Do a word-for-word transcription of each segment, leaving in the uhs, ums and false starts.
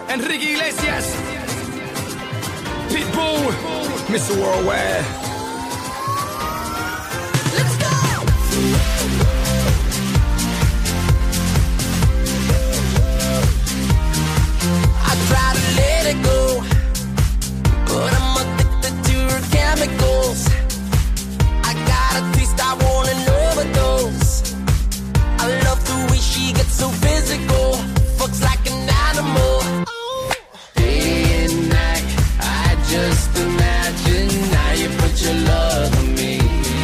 Enrique Iglesias, Pitbull, Mister Worldwide. Let's go! I try to let it go, but I'm addicted to her chemicals. I got a taste, I want an overdose. I love the way she gets so physical, fucks like an animal. Day and night, I just imagine how you put your love on me.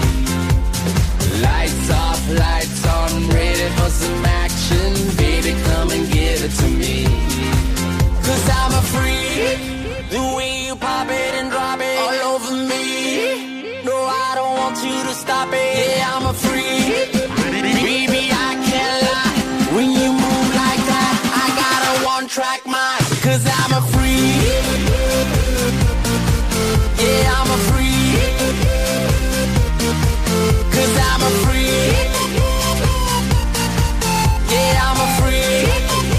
Lights off, lights on, ready for some action. Baby, come and give it to me. Cause I'm a freak, the way you pop it and drop it all over me. No, I don't want you to stop it. Yeah, I'm a freak, baby, I can't lie. When you move like that, I got a one-track mind. Cause I'm a freak, yeah, I'm a freak. Cause I'm a freak, yeah, I'm a freak.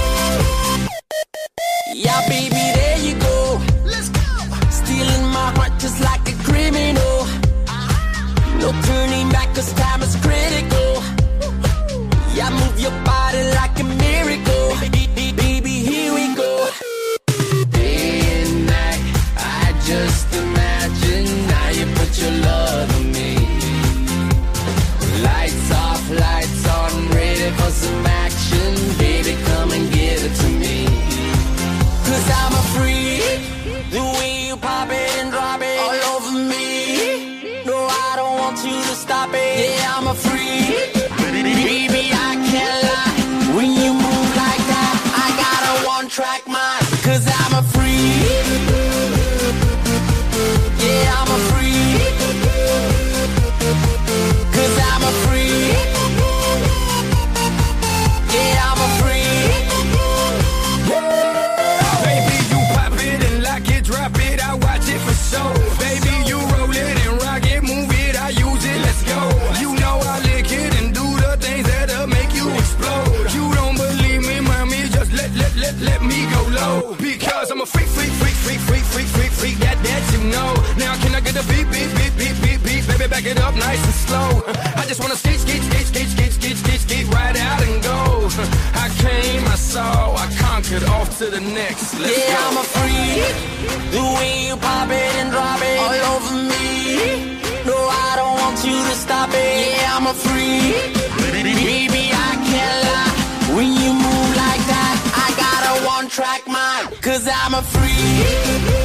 Yeah, baby, there you go. Let's go. Stealing my heart just like a criminal. No turning back, cause time is critical. Yeah, move your body like a miracle. Baby, here we go. Day and night, I just imagine how you put your love on me. Lights off, lights on, ready for some action. Baby, come and give it to me. Cause I'm a freak, the way you pop it and drop it all over me. No, I don't want you to stop it. Yeah, I'm a freak, baby, I can't lie. When you move like that, I got a one-track mind. Cause I'm a freak, yeah, I'm a freak. Cause I'm a freak, yeah, I'm a freak. Baby, you pop it and lock it, drop it, I watch it for show. Baby, you roll it and rock it, move it, I use it, let's go. You know I lick it and do the things that'll make you explode. You don't believe me, mommy, just let, let, let, let me go low. Because I'm a freak, freak, freak, freak, freak, freak, freak, freak, that, that you know. Now can I get a beat, beat, beat, beat, beat, beat, baby, back it up nice and slow. I just wanna skate, skate, skate, skate, skate, skate, skate, skate, right out and go. I came, I saw, I conquered, off to the next, let's yeah, go. I'm a freak, the way you pop it and drop it all over me. No, I don't want you to stop it. Yeah, I'm a freak, baby, I can't lie. When you move like that, I got a one-track mind. Cause I'm a freak.